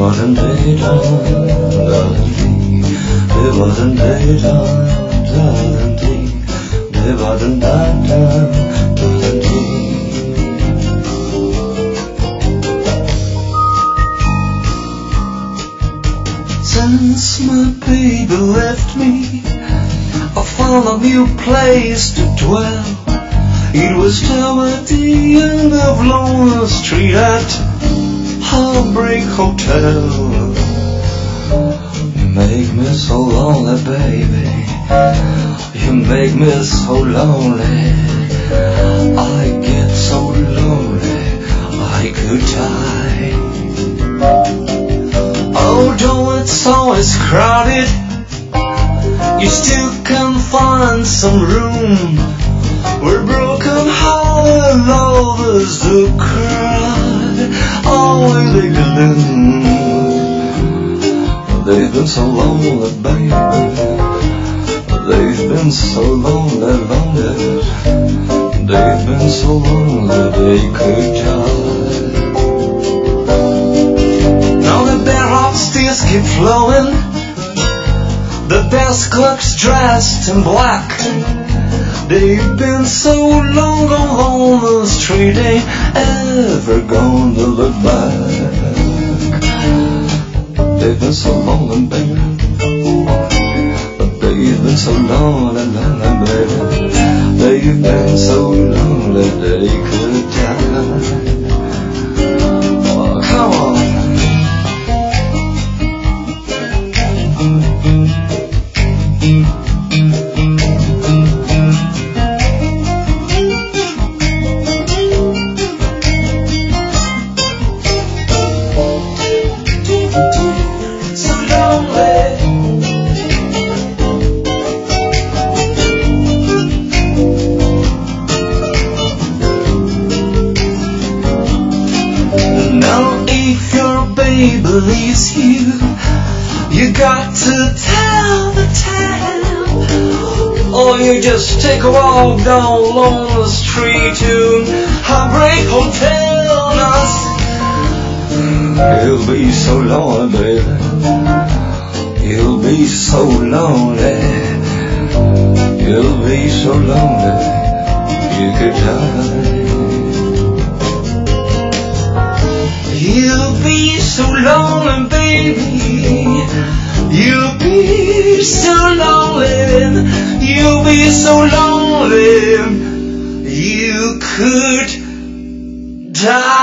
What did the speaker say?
was een daytime, it was een daytime, it was een daytime. Since my baby left me, I found a new place to dwell. It was down at the end of Lone Street at Heartbreak Hotel. You make me so lonely, baby. You make me so lonely. I get so lonely, I could die. Although it's always crowded, you still can find some room where broken-hearted lovers do cry. Oh, they gloom. They've been so lonely, baby. They've been so lonely, lonely. They've been so lonely they could die. Now the bellhops tears keep flowing. The best clerks dressed in black. They've been so long on the street, they ain't ever gonna look back. They've been so lonely, baby. They've been so lonely, lonely, baby. They've been so lonely they could die. Oh, come on. Believes you, you got to tell the tale, or you just take a walk down along the street to Heartbreak Hotel. You'll be so lonely, baby. You'll be so lonely. You'll be so lonely you could die. You'll be so lonely, baby. You'll be so lonely. You'll be so lonely you could die.